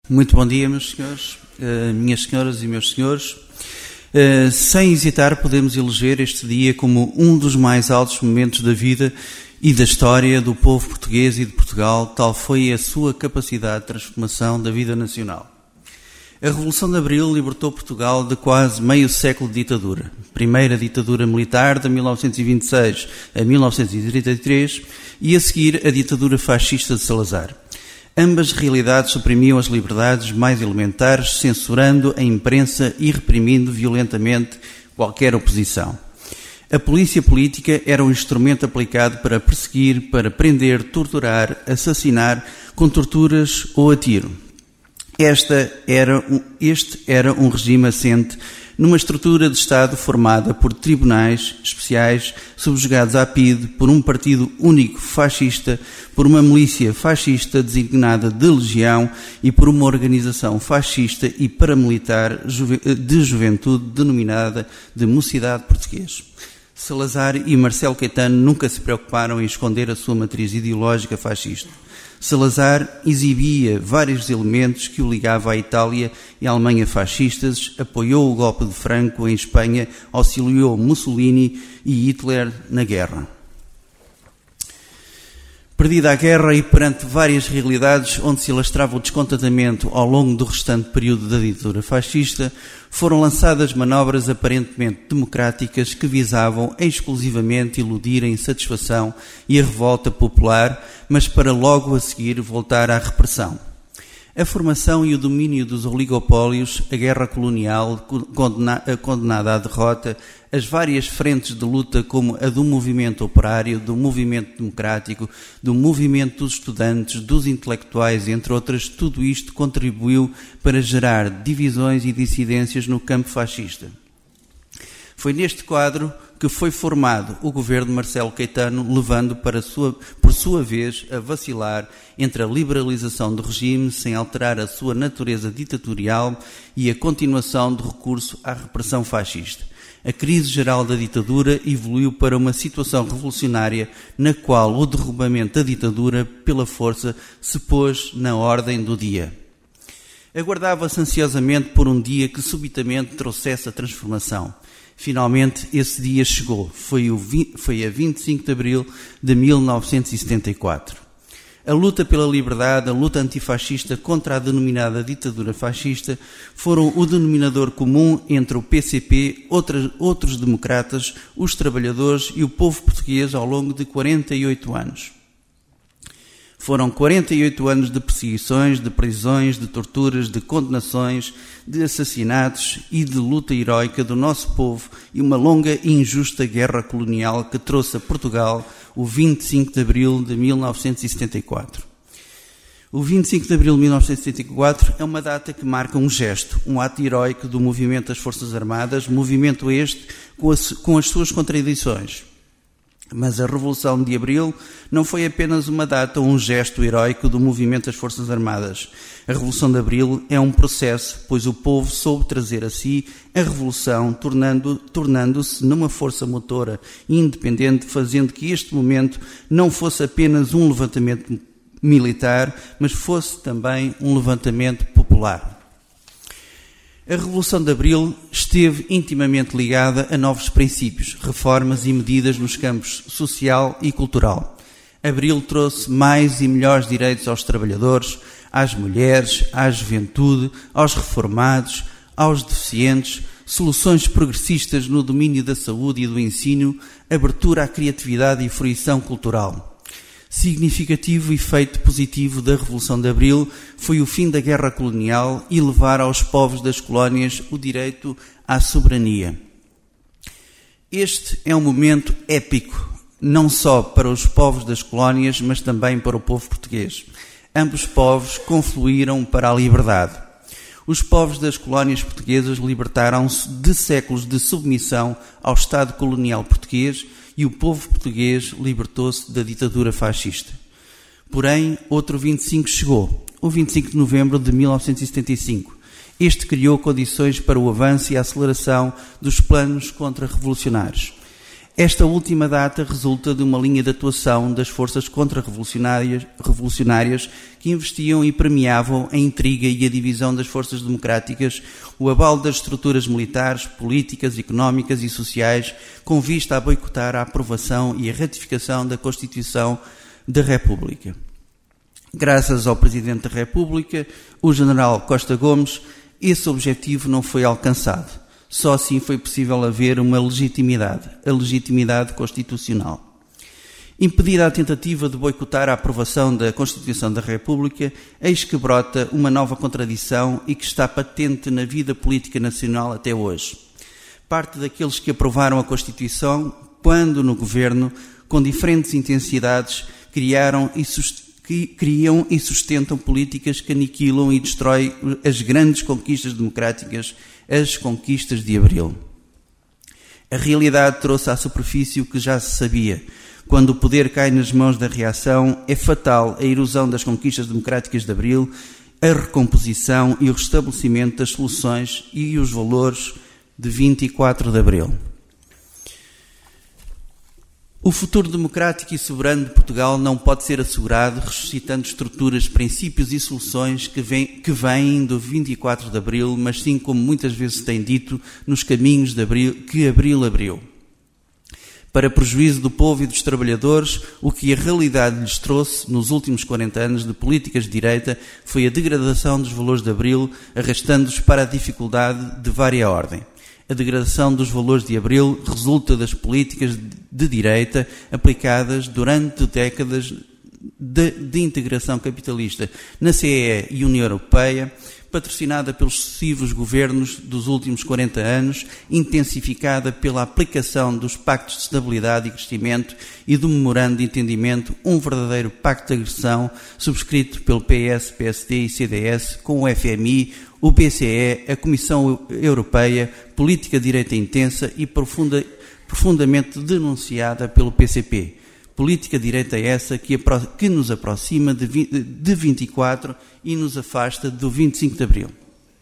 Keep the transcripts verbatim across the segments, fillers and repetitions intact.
Muito bom dia, meus senhores, uh, minhas senhoras e meus senhores. Uh, sem hesitar, podemos eleger este dia como um dos mais altos momentos da vida e da história do povo português e de Portugal, tal foi a sua capacidade de transformação da vida nacional. A Revolução de Abril libertou Portugal de quase meio século de ditadura. Primeira ditadura militar de mil novecentos e vinte e seis a mil novecentos e trinta e três e a seguir a ditadura fascista de Salazar. Ambas realidades suprimiam as liberdades mais elementares, censurando a imprensa e reprimindo violentamente qualquer oposição. A polícia política era um instrumento aplicado para perseguir, para prender, torturar, assassinar, com torturas ou a tiro. Esta era um, este era um regime assente numa estrutura de Estado formada por tribunais especiais subjugados à P I D, por um partido único fascista, por uma milícia fascista designada de legião e por uma organização fascista e paramilitar de juventude denominada de Mocidade Portuguesa. Salazar e Marcelo Caetano nunca se preocuparam em esconder a sua matriz ideológica fascista. Salazar exibia vários elementos que o ligavam à Itália e à Alemanha fascistas, apoiou o golpe de Franco em Espanha, auxiliou Mussolini e Hitler na guerra. Perdida a guerra e perante várias realidades onde se alastrava o descontentamento ao longo do restante período da ditadura fascista, foram lançadas manobras aparentemente democráticas que visavam exclusivamente iludir a insatisfação e a revolta popular, mas para logo a seguir voltar à repressão. A formação e o domínio dos oligopólios, a guerra colonial condenada à derrota, as várias frentes de luta como a do movimento operário, do movimento democrático, do movimento dos estudantes, dos intelectuais, entre outras, tudo isto contribuiu para gerar divisões e dissidências no campo fascista. Foi neste quadro que foi formado o governo de Marcelo Caetano, levando para sua, por sua vez a vacilar entre a liberalização do regime sem alterar a sua natureza ditatorial e a continuação do recurso à repressão fascista. A crise geral da ditadura evoluiu para uma situação revolucionária na qual o derrubamento da ditadura pela força se pôs na ordem do dia. Aguardava-se ansiosamente por um dia que subitamente trouxesse a transformação. Finalmente, esse dia chegou. Foi, o vi... Foi a vinte e cinco de abril de mil novecentos e setenta e quatro. A luta pela liberdade, a luta antifascista contra a denominada ditadura fascista foram o denominador comum entre o P C P, outras, outros democratas, os trabalhadores e o povo português ao longo de quarenta e oito anos. Foram quarenta e oito anos de perseguições, de prisões, de torturas, de condenações, de assassinatos e de luta heroica do nosso povo e uma longa e injusta guerra colonial que trouxe a Portugal o vinte e cinco de abril de mil novecentos e setenta e quatro. O vinte e cinco de abril de mil novecentos e setenta e quatro é uma data que marca um gesto, um ato heroico do movimento das Forças Armadas, movimento este com as, com as suas contradições. Mas a Revolução de Abril não foi apenas uma data ou um gesto heroico do movimento das Forças Armadas. A Revolução de Abril é um processo, pois o povo soube trazer a si a Revolução, tornando, tornando-se numa força motora independente, fazendo que este momento não fosse apenas um levantamento militar, mas fosse também um levantamento popular. A Revolução de Abril esteve intimamente ligada a novos princípios, reformas e medidas nos campos social e cultural. Abril trouxe mais e melhores direitos aos trabalhadores, às mulheres, à juventude, aos reformados, aos deficientes, soluções progressistas no domínio da saúde e do ensino, abertura à criatividade e fruição cultural. Significativo efeito positivo da Revolução de Abril foi o fim da guerra colonial e levar aos povos das colónias o direito à soberania. Este é um momento épico, não só para os povos das colónias, mas também para o povo português. Ambos povos confluíram para a liberdade. Os povos das colónias portuguesas libertaram-se de séculos de submissão ao Estado colonial português e o povo português libertou-se da ditadura fascista. Porém, outro vinte e cinco chegou, o vinte e cinco de novembro de mil novecentos e setenta e cinco. Este criou condições para o avanço e a aceleração dos planos contra-revolucionários. Esta última data resulta de uma linha de atuação das forças contra-revolucionárias revolucionárias que investiam e premiavam a intriga e a divisão das forças democráticas, o abalo das estruturas militares, políticas, económicas e sociais, com vista a boicotar a aprovação e a ratificação da Constituição da República. Graças ao Presidente da República, o General Costa Gomes, esse objetivo não foi alcançado. Só assim foi possível haver uma legitimidade, a legitimidade constitucional. Impedida a tentativa de boicotar a aprovação da Constituição da República, eis que brota uma nova contradição e que está patente na vida política nacional até hoje. Parte daqueles que aprovaram a Constituição, quando no governo, com diferentes intensidades, criaram e sustentaram que criam e sustentam políticas que aniquilam e destroem as grandes conquistas democráticas, as conquistas de Abril. A realidade trouxe à superfície o que já se sabia. Quando o poder cai nas mãos da reação, é fatal a erosão das conquistas democráticas de Abril, a recomposição e o restabelecimento das soluções e os valores de vinte e quatro de Abril. O futuro democrático e soberano de Portugal não pode ser assegurado ressuscitando estruturas, princípios e soluções que vêm, que vêm do vinte e quatro de Abril, mas sim, como muitas vezes se tem dito, nos caminhos de Abril, que Abril abriu. Para prejuízo do povo e dos trabalhadores, o que a realidade lhes trouxe nos últimos quarenta anos de políticas de direita foi a degradação dos valores de Abril, arrastando-os para a dificuldade de vária ordem. A degradação dos valores de Abril resulta das políticas de direita aplicadas durante décadas de, de integração capitalista na C E E e União Europeia, patrocinada pelos sucessivos governos dos últimos quarenta anos, intensificada pela aplicação dos pactos de estabilidade e crescimento e do memorando de entendimento, um verdadeiro pacto de agressão subscrito pelo P S, P S D e C D S com o F M I, o B C E, a Comissão Europeia, política de direita intensa e profunda, profundamente denunciada pelo P C P. Política de direita essa que, que nos aproxima de, de vinte e quatro e nos afasta do vinte e cinco de Abril.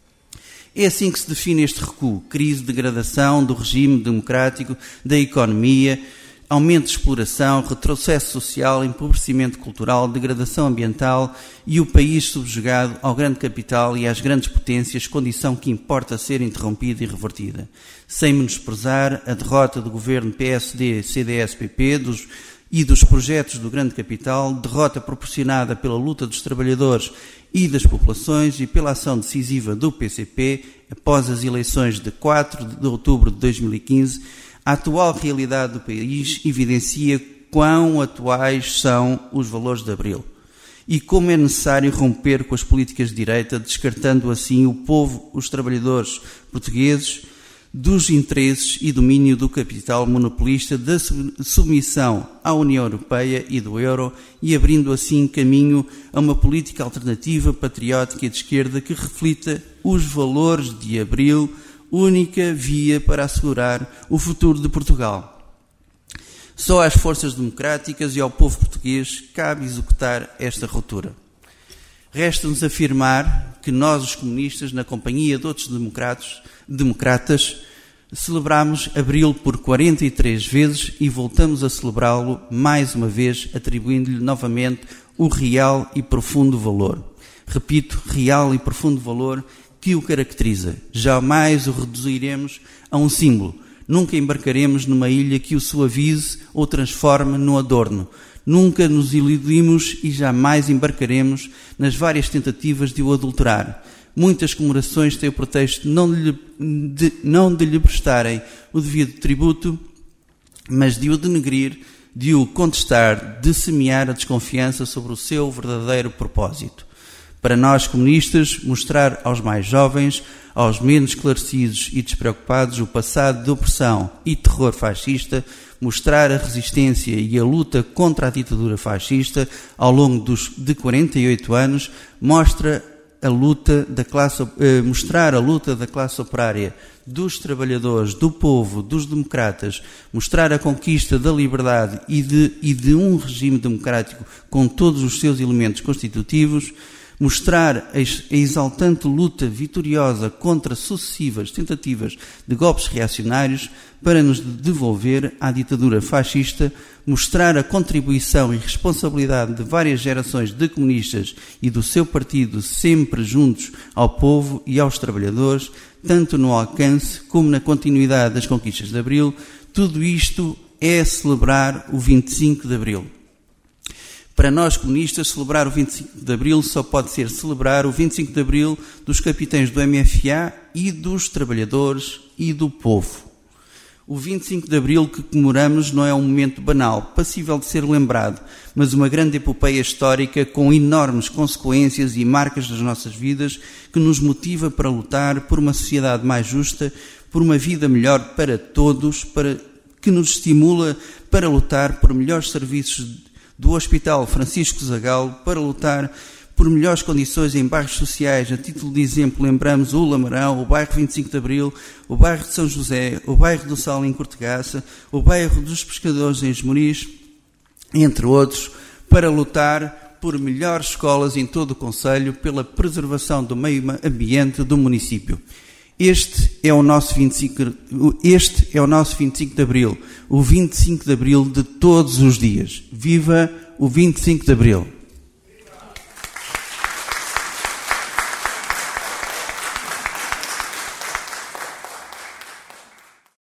É assim que se define este recuo, crise, degradação do regime democrático, da economia, aumento de exploração, retrocesso social, empobrecimento cultural, degradação ambiental e o país subjugado ao grande capital e às grandes potências, condição que importa ser interrompida e revertida. Sem menosprezar a derrota do governo P S D, C D S, P P dos, e dos projetos do grande capital, derrota proporcionada pela luta dos trabalhadores e das populações e pela ação decisiva do P C P após as eleições de quatro de outubro de dois mil e quinze, a atual realidade do país evidencia quão atuais são os valores de Abril e como é necessário romper com as políticas de direita, descartando assim o povo, os trabalhadores portugueses, dos interesses e domínio do capital monopolista, da submissão à União Europeia e do euro e abrindo assim caminho a uma política alternativa, patriótica e de esquerda que reflita os valores de Abril, única via para assegurar o futuro de Portugal. Só às forças democráticas e ao povo português cabe executar esta ruptura. Resta-nos afirmar que nós, os comunistas, na companhia de outros democratas, democratas celebramos Abril por quarenta e três vezes e voltamos a celebrá-lo mais uma vez, atribuindo-lhe novamente o real e profundo valor. Repito, real e profundo valor que o caracteriza. Jamais o reduziremos a um símbolo. Nunca embarcaremos numa ilha que o suavize ou transforme num adorno. Nunca nos iludimos e jamais embarcaremos nas várias tentativas de o adulterar. Muitas comemorações têm o pretexto não de, de, não de lhe prestarem o devido tributo, mas de o denegrir, de o contestar, de semear a desconfiança sobre o seu verdadeiro propósito. Para nós comunistas, mostrar aos mais jovens, aos menos esclarecidos e despreocupados o passado de opressão e terror fascista, mostrar a resistência e a luta contra a ditadura fascista ao longo dos, de quarenta e oito anos, mostra a luta da classe, eh, mostrar a luta da classe operária, dos trabalhadores, do povo, dos democratas, mostrar a conquista da liberdade e de, e de um regime democrático com todos os seus elementos constitutivos, mostrar a exaltante luta vitoriosa contra sucessivas tentativas de golpes reacionários para nos devolver à ditadura fascista, mostrar a contribuição e responsabilidade de várias gerações de comunistas e do seu partido sempre juntos ao povo e aos trabalhadores, tanto no alcance como na continuidade das conquistas de Abril. Tudo isto é celebrar o vinte e cinco de Abril. Para nós comunistas, celebrar o vinte e cinco de Abril só pode ser celebrar o vinte e cinco de Abril dos capitães do M F A e dos trabalhadores e do povo. O vinte e cinco de Abril que comemoramos não é um momento banal, passível de ser lembrado, mas uma grande epopeia histórica com enormes consequências e marcas das nossas vidas que nos motiva para lutar por uma sociedade mais justa, por uma vida melhor para todos, para, que nos estimula para lutar por melhores serviços do Hospital Francisco Zagalo, para lutar por melhores condições em bairros sociais. A título de exemplo, lembramos o Lamarão, o bairro vinte e cinco de Abril, o bairro de São José, o bairro do Sal em Cortegaça, o bairro dos Pescadores em Esmoriz, entre outros, para lutar por melhores escolas em todo o concelho, pela preservação do meio ambiente do município. Este é o nosso vinte e cinco, este é o nosso vinte e cinco de Abril, o vinte e cinco de Abril de todos os dias. Viva o vinte e cinco de Abril!